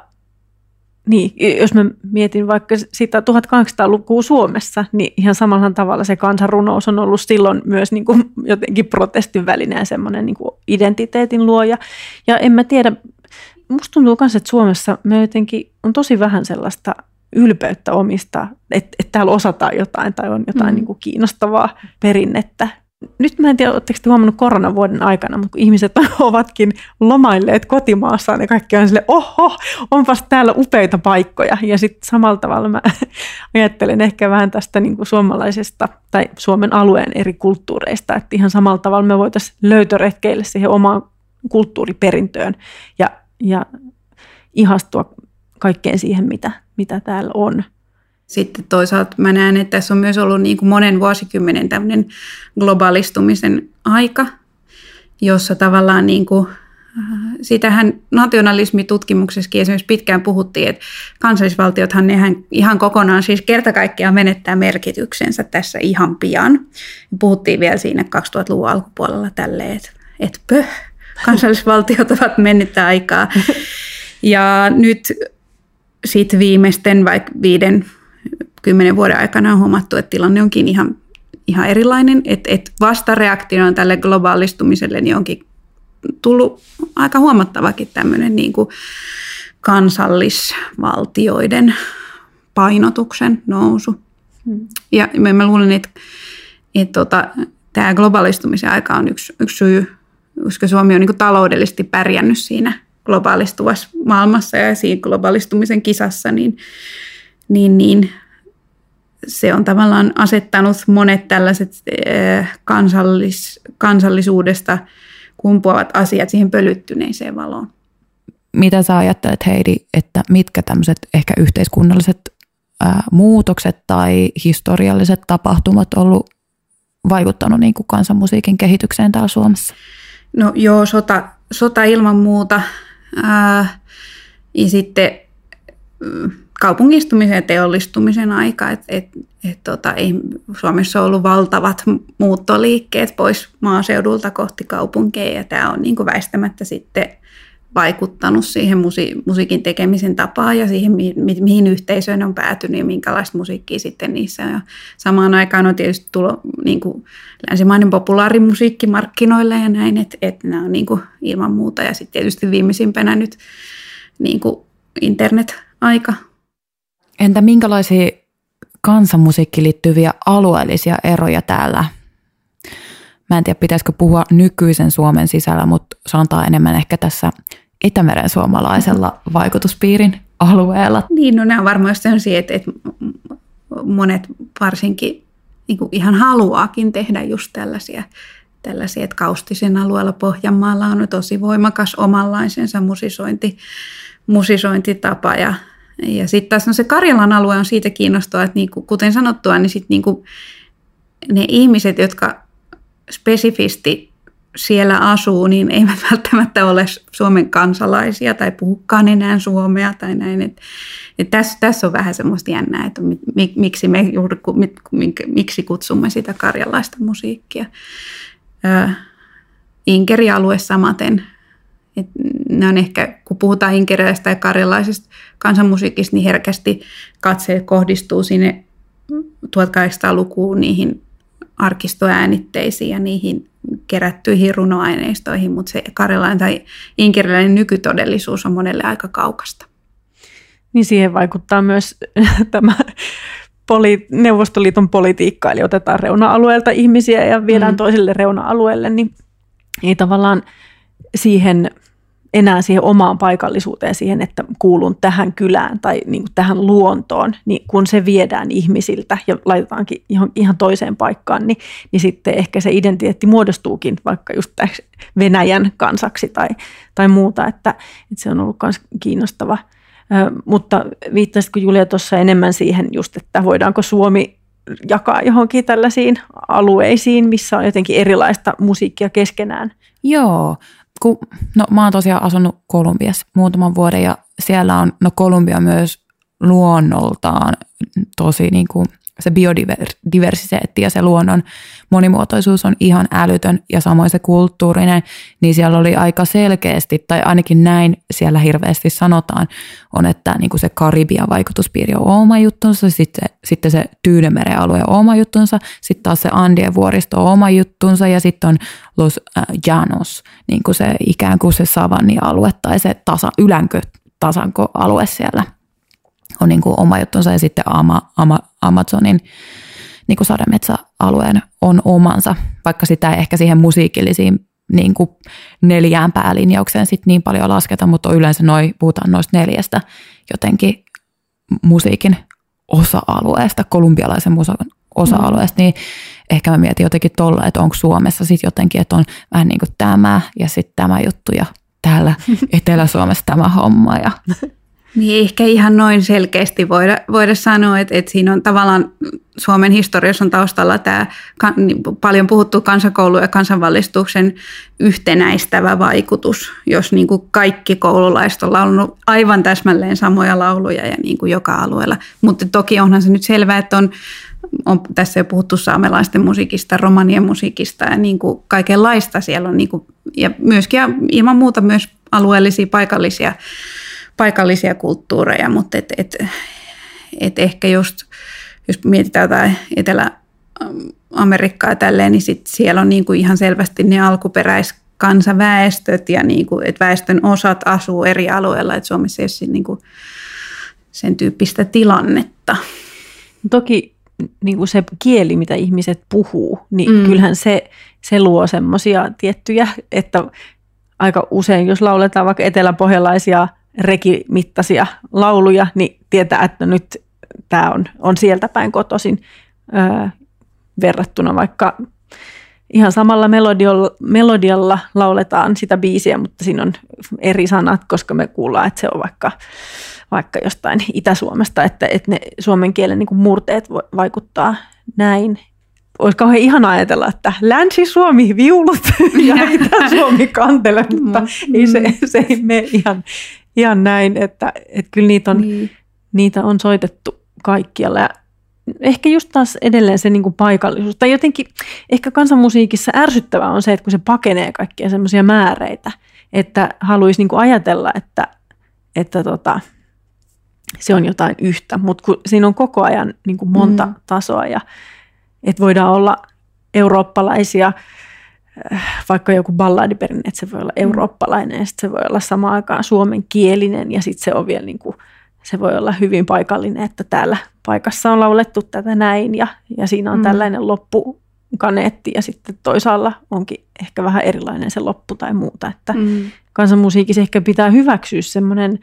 niin, jos mä mietin vaikka sitä tuhatkahdeksansataalukua Suomessa, niin ihan samalla tavalla se kansanrunous on ollut silloin myös niin kuin jotenkin protestin väline ja semmoinen niin kuin identiteetin luoja. Ja en mä tiedä, musta tuntuu myös, että Suomessa me jotenkin on tosi vähän sellaista ylpeyttä omista, että, että täällä osataan jotain tai on jotain mm. niin kuin kiinnostavaa perinnettä. Nyt mä en tiedä, oletteko te huomannut koronavuoden aikana, mutta kun ihmiset ovatkin lomailleet kotimaassaan ja kaikki on silleen, oho, onpas täällä upeita paikkoja. Ja sitten samalla tavalla mä ajattelen ehkä vähän tästä niin kuin suomalaisesta tai Suomen alueen eri kulttuureista, että ihan samalla tavalla me voitaisiin löytöretkeille siihen omaan kulttuuriperintöön ja, ja ihastua kaikkeen siihen, mitä, mitä täällä on. Sitten toisaalta mä näen, että tässä on myös ollut niin kuin monen vuosikymmenen tämmöinen globalistumisen aika, jossa tavallaan niin kuin, sitähän nationalismitutkimuksessakin esimerkiksi pitkään puhuttiin, että kansallisvaltiothan nehän ihan kokonaan siis kerta kaikkiaan menettää merkityksensä tässä ihan pian. Puhuttiin vielä siinä kaksituhattaluvun alkupuolella tälleen, että, että pöh, kansallisvaltiot ovat mennyttä aikaa. Ja nyt sitten viimeisten vaikka viiden kymmenen vuoden aikana on huomattu, että tilanne onkin ihan, ihan erilainen, että, että vastareaktiona tälle globaalistumiselle niin onkin tullut aika huomattavakin tämmöinen niin kuin kansallisvaltioiden painotuksen nousu. Hmm. Ja mä luulen, että, että tota, tämä globaalistumisen aika on yksi, yksi syy, koska Suomi on niin kuin taloudellisesti pärjännyt siinä globaalistuvassa maailmassa ja siinä globaalistumisen kisassa, niin, niin, niin se on tavallaan asettanut monet tällaiset kansallis, kansallisuudesta kumpuavat asiat siihen pölyttyneeseen valoon. Mitä sä ajattelet, Heidi, että mitkä tämmöiset ehkä yhteiskunnalliset ää, muutokset tai historialliset tapahtumat on ollut vaikuttanut niin kuin kansanmusiikin kehitykseen täällä Suomessa? No joo, sota, sota ilman muuta. Ää, ja sitten kaupungistumisen ja teollistumisen aika. Et, et, et, tota, ei, Suomessa on ollut valtavat muuttoliikkeet pois maaseudulta kohti kaupunkeja, ja tämä on niin kuin väistämättä sitten vaikuttanut siihen musi- musiikin tekemisen tapaan ja siihen, mi- mi- mihin yhteisöön on päätynyt ja minkälaista musiikkia sitten niissä on. Ja samaan aikaan on tietysti tullut niin kuin länsimainen populaarimusiikki markkinoille ja näin, että et nämä on niin kuin ilman muuta. Ja sitten tietysti viimeisimpänä nyt niin kuin internet-aika. Entä minkälaisia kansanmusiikkiin liittyviä alueellisia eroja täällä? Mä en tiedä, pitäisikö puhua nykyisen Suomen sisällä, mutta sanotaan enemmän ehkä tässä Itämeren suomalaisella vaikutuspiirin alueella. Niin, no nämä on varmaan sellaisia, että, että monet varsinkin niin kuin ihan haluaakin tehdä just tällaisia, tällaisia, että Kaustisen alueella Pohjanmaalla on tosi voimakas omanlaisensa musisointi, musisointitapa. Ja, ja sitten taas no se Karjalan alue on siitä kiinnostava, että niin kuin, kuten sanottua, niin sitten niin kuin ne ihmiset, jotka spesifisti siellä asuu, niin eivät välttämättä ole Suomen kansalaisia tai puhukaan enää suomea tai näin. Et, et tässä, tässä on vähän semmoista jännää, että mi, miksi me juuri, miksi kutsumme sitä karjalaista musiikkia. Ö, Inkeri-alue samaten. Et ne on ehkä, kun puhutaan inkeriläisestä ja karjalaisesta kansanmusiikista, niin herkästi katseet kohdistuu sinne tuhatkahdeksansataalukuun niihin arkistoäänitteisiin ja niihin kerättyihin runoaineistoihin, mutta se karjalainen tai inkeriläinen nykytodellisuus on monelle aika kaukasta. Niin siihen vaikuttaa myös tämä poli- Neuvostoliiton politiikka, eli otetaan reuna-alueelta ihmisiä ja viedään mm. toiselle reuna-alueelle, niin ei tavallaan siihen enää siihen omaan paikallisuuteen, siihen, että kuulun tähän kylään tai niin kuin tähän luontoon, niin kun se viedään ihmisiltä ja laitetaankin ihan, ihan toiseen paikkaan, niin, niin sitten ehkä se identiteetti muodostuukin vaikka just Venäjän kansaksi tai, tai muuta, että, että se on ollut myös kiinnostava. Ö, mutta viittasitko Julia tuossa enemmän siihen just, että voidaanko Suomi jakaa johonkin tällaisiin alueisiin, missä on jotenkin erilaista musiikkia keskenään? Joo. Kun, no, mä oon tosiaan asunut Kolumbiassa muutaman vuoden ja siellä on, no Kolumbia on myös luonnoltaan tosi niin kuin se biodiversiteetti ja se luonnon monimuotoisuus on ihan älytön ja samoin se kulttuurinen, niin siellä oli aika selkeästi, tai ainakin näin siellä hirveästi sanotaan, on, että niin kuin se Karibian vaikutuspiiri on oma juttunsa, sitten, sitten se Tyynemeren alue on oma juttunsa, sitten taas se Andien vuoristo on oma juttunsa ja sitten on Los Llanos, niin kuin se ikään kuin se savanni-alue tai se tasa, ylänkö tasanko-alue siellä on niin kuin oma juttunsa ja sitten Ama, Ama, Amazonin niin kuin sademetsäalueen on omansa, vaikka sitä ei ehkä siihen musiikillisiin niin kuin neljään päälinjaukseen sit niin paljon lasketa, mutta yleensä noi, puhutaan noista neljästä jotenkin musiikin osa-alueesta, kolumbialaisen musiikin osa-alueesta, niin ehkä mä mietin jotenkin tolla, että onko Suomessa sitten jotenkin, että on vähän niin kuin tämä ja sitten tämä juttu ja täällä Etelä-Suomessa tämä homma ja niin ehkä ihan noin selkeästi voida, voida sanoa, että, että siinä on tavallaan Suomen historiassa on taustalla tämä paljon puhuttu kansakoulu- ja kansanvalistuksen yhtenäistävä vaikutus, jos niin kuin kaikki koululaiset on laulunut aivan täsmälleen samoja lauluja ja niin kuin joka alueella. Mutta toki onhan se nyt selvää, että on, on tässä jo puhuttu saamelaisten musiikista, romanien musiikista ja niin kuin kaikenlaista siellä on niin kuin, ja myöskin ja ilman muuta myös alueellisia, paikallisia paikallisia kulttuureja, mutta et, et, et ehkä just, jos mietitään jotain Etelä-Amerikkaa tälleen, niin sit siellä on niinku ihan selvästi ne alkuperäiskansaväestöt ja niinku, että väestön osat asuu eri alueilla, että Suomessa ei ole niinku sen tyyppistä tilannetta. Toki niin kuin se kieli, mitä ihmiset puhuu, niin mm. kyllähän se, se luo semmoisia tiettyjä, että aika usein, jos lauletaan vaikka eteläpohjalaisia rekimittaisia lauluja, niin tietää, että nyt tämä on, on sieltä päin kotoisin öö, verrattuna vaikka ihan samalla melodialla, melodialla lauletaan sitä biisiä, mutta siinä on eri sanat, koska me kuullaan, että se on vaikka, vaikka jostain Itä-Suomesta, että, että ne suomen kielen niin kuin murteet vaikuttaa näin. Olisi kauhean ihana ajatella, että Länsi-Suomi viulut ja Itä-Suomi kantele, mutta ei se, se ei mene ihan, ihan näin, että, että kyllä niitä on, niin. niitä on soitettu kaikkialla. Ja ehkä just taas edelleen se niin kuin paikallisuus. Tai jotenkin ehkä kansanmusiikissa ärsyttävää on se, että kun se pakenee kaikkia semmoisia määreitä, että haluaisi niin kuin ajatella, että, että tota, se on jotain yhtä, mutta kun siinä on koko ajan niin kuin monta mm. tasoa ja että voidaan olla eurooppalaisia, vaikka joku balladiperinne, että se voi olla eurooppalainen ja sitten se voi olla samaan aikaan suomenkielinen ja sitten se on vielä niin kuin, se voi olla hyvin paikallinen, että täällä paikassa on laulettu tätä näin ja, ja siinä on mm. tällainen loppukaneetti ja sitten toisaalla onkin ehkä vähän erilainen se loppu tai muuta, että mm. kansanmusiikissa ehkä pitää hyväksyä semmoinen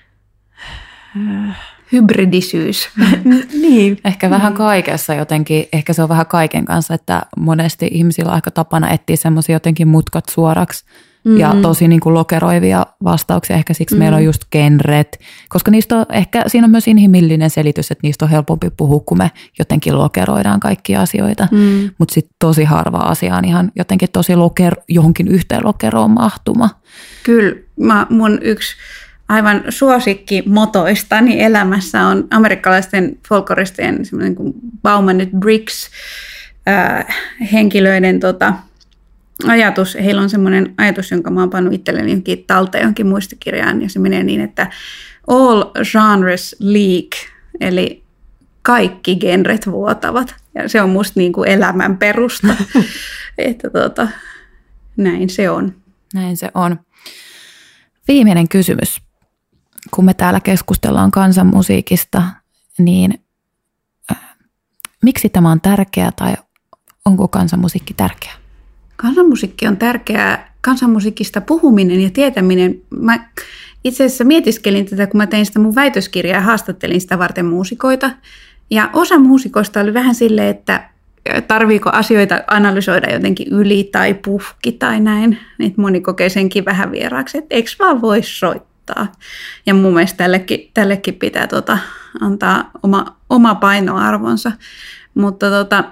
hybridisyys. Niin. Ehkä vähän kaikessa jotenkin, ehkä se on vähän kaiken kanssa, että monesti ihmisillä on aika tapana etsiä semmoisia jotenkin mutkat suoraksi mm-hmm. ja tosi niin kuin lokeroivia vastauksia. Ehkä siksi mm-hmm. meillä on just genret, koska niistä on ehkä, siinä on myös inhimillinen selitys, että niistä on helpompi puhua, kun me jotenkin lokeroidaan kaikkia asioita. Mm. Mutta sitten tosi harva asia on ihan jotenkin tosi loker, johonkin yhteen lokeroon mahtuma. Kyllä, mä, mun yksi aivan suosikki motoistani elämässä on amerikkalaisten folkloristien semmoinen kuin Bauman nyt Briggs äh, henkilöiden tota, ajatus. Heillä on semmoinen ajatus, jonka mä oon pannut itselleni johonkin talteen johonkin muistikirjaan, ja se menee niin, että all genres leak, eli kaikki genret vuotavat. Ja se on musta niin kuin elämän perusta, että tota, näin se on. Näin se on. Viimeinen kysymys. Kun me täällä keskustellaan kansanmusiikista, niin äh, miksi tämä on tärkeää tai onko kansanmusiikki tärkeää? Kansanmusiikki on tärkeää. Kansanmusiikista puhuminen ja tietäminen. Mä itse asiassa mietiskelin tätä, kun mä tein sitä mun väitöskirjaa ja haastattelin sitä varten muusikoita. Ja osa muusikoista oli vähän silleen, että tarviiko asioita analysoida jotenkin yli tai puhki tai näin. Että moni kokee senkin vähän vieraaksi, että eikö vaan voi soittaa. Ja mun mielestä tällekin, tällekin pitää tota, antaa oma, oma painoarvonsa. Mutta tota,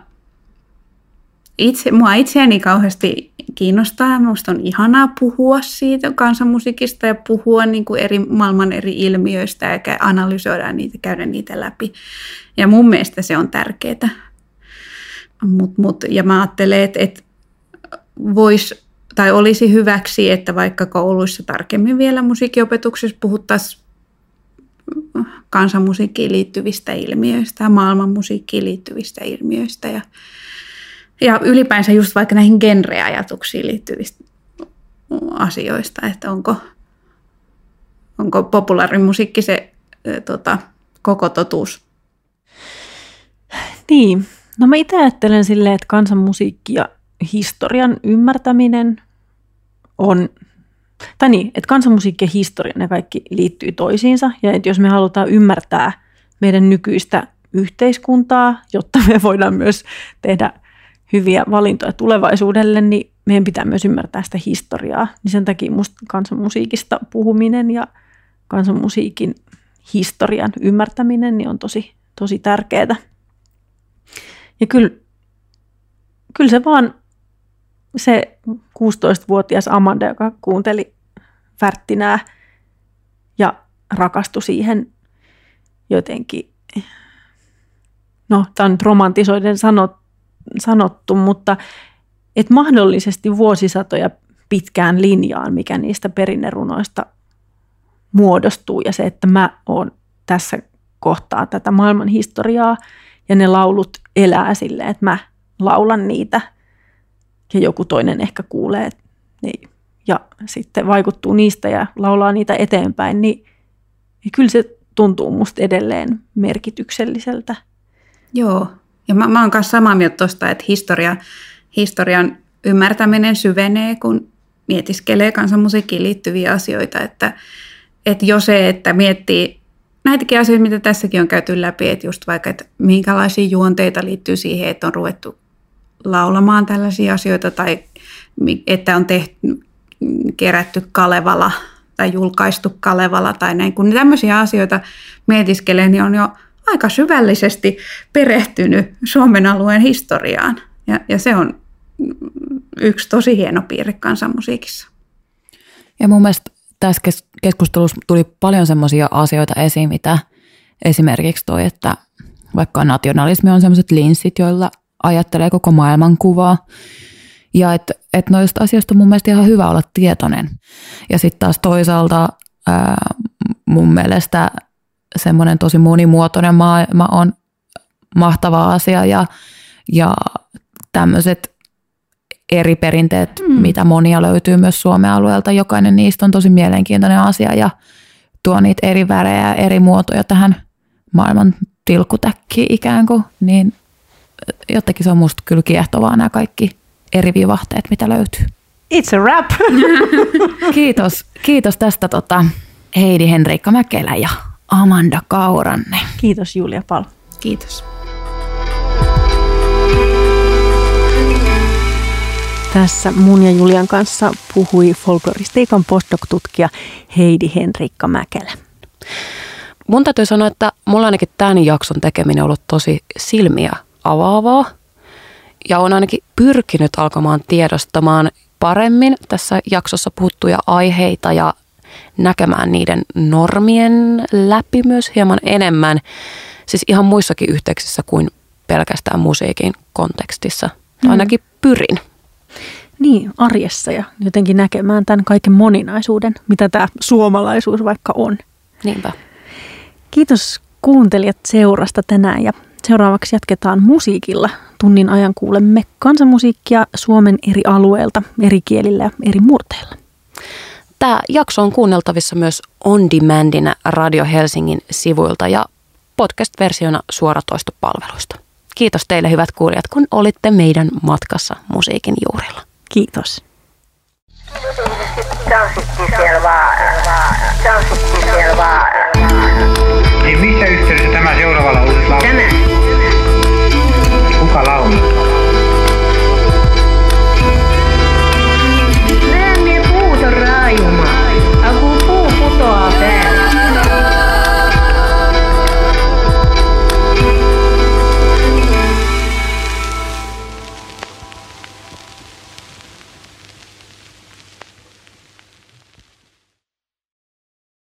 itse, mua itseäni kauheasti kiinnostaa. Minusta on ihanaa puhua siitä kansanmusiikista ja puhua niin kuin eri, maailman eri ilmiöistä ja analysoida niitä, käydä niitä läpi. Ja mun mielestä se on tärkeää. Mut, mut, ja mä ajattelen, että, että vois, tai olisi hyväksi, että vaikka kouluissa tarkemmin vielä musiikkiopetuksessa puhuttaisiin kansanmusiikkiin liittyvistä ilmiöistä ja maailman musiikkiin liittyvistä ilmiöistä ja, ja ylipäänsä just vaikka näihin genreajatuksiin liittyvistä asioista, että onko, onko populaarimusiikki se tota, koko totuus. Niin. No mä itse ajattelen silleen, että kansanmusiikki ja historian ymmärtäminen on, tai niin, että kansanmusiikki ja historia, ne kaikki liittyy toisiinsa. Ja että jos me halutaan ymmärtää meidän nykyistä yhteiskuntaa, jotta me voidaan myös tehdä hyviä valintoja tulevaisuudelle, niin meidän pitää myös ymmärtää sitä historiaa. Niin sen takia musta kansanmusiikista puhuminen ja kansanmusiikin historian ymmärtäminen niin on tosi, tosi tärkeää. Ja kyllä, kyllä se vaan se kuusitoistavuotias Amanda, joka kuunteli Wärttinää ja rakastui siihen jotenkin, no tämä on nyt romantisoiden sanottu, mutta et mahdollisesti vuosisatoja pitkään linjaan, mikä niistä perinnerunoista muodostuu ja se, että mä oon tässä kohtaa tätä maailman historiaa ja ne laulut elää silleen, että mä laulan niitä ja joku toinen ehkä kuulee ja sitten vaikuttuu niistä ja laulaa niitä eteenpäin, niin kyllä se tuntuu musta edelleen merkitykselliseltä. Joo, ja mä, mä oon kanssa samaa mieltä tuosta, että historia, historian ymmärtäminen syvenee, kun mietiskelee kansanmusiikkiin liittyviä asioita, että, että jo se, että miettii näitäkin asioita, mitä tässäkin on käyty läpi, että just vaikka, että minkälaisia juonteita liittyy siihen, että on ruvettu laulamaan tällaisia asioita tai että on tehty, kerätty Kalevala tai julkaistu Kalevala tai näin, kun tämmöisiä asioita mietiskelee, niin on jo aika syvällisesti perehtynyt Suomen alueen historiaan ja, ja se on yksi tosi hieno piirre kansanmusiikissa. Ja mun mielestä tässä keskustelussa tuli paljon semmoisia asioita esiin, mitä esimerkiksi toi, että vaikka nationalismi on semmoiset linssit, joilla ajattelee koko maailmankuvaa. Ja että et noista asioista on mun mielestä ihan hyvä olla tietoinen. Ja sitten taas toisaalta ää, mun mielestä semmoinen tosi monimuotoinen maailma on mahtava asia ja, ja tämmöiset eri perinteet, mm. mitä monia löytyy myös Suomen alueelta. Jokainen niistä on tosi mielenkiintoinen asia ja tuo niitä eri värejä ja eri muotoja tähän maailman tilkkutäkkiin ikään kuin. Niin jotenkin se on musta kyllä kiehtovaa nämä kaikki eri vivahteet, mitä löytyy. It's a wrap! Kiitos, kiitos tästä tota, Heidi Henriikka Mäkelä ja Amanda Kauranne. Kiitos Julia Palo. Kiitos. Tässä mun ja Julian kanssa puhui folkloristiikan postdoc-tutkija Heidi Henriikka Mäkelä. Mun täytyy sanoa, että mulla ainakin tämän jakson tekeminen on ollut tosi silmiä avaavaa. Ja on ainakin pyrkinyt alkamaan tiedostamaan paremmin tässä jaksossa puhuttuja aiheita ja näkemään niiden normien läpi myös hieman enemmän. Siis ihan muissakin yhteyksissä kuin pelkästään musiikin kontekstissa. Mm. Ainakin pyrin. Niin, arjessa ja jotenkin näkemään tämän kaiken moninaisuuden, mitä tämä suomalaisuus vaikka on. Niinpä. Kiitos kuuntelijat seurasta tänään ja seuraavaksi jatketaan musiikilla. Tunnin ajan kuulemme kansanmusiikkia Suomen eri alueilta, eri kielillä ja eri murteilla. Tämä jakso on kuunneltavissa myös on demandina Radio Helsingin sivuilta ja podcast-versiona suoratoistopalveluista. Kiitos teille hyvät kuulijat, kun olitte meidän matkassa musiikin juurilla. Kiitos. Tanssittiin siellä vaan. Tanssittiin.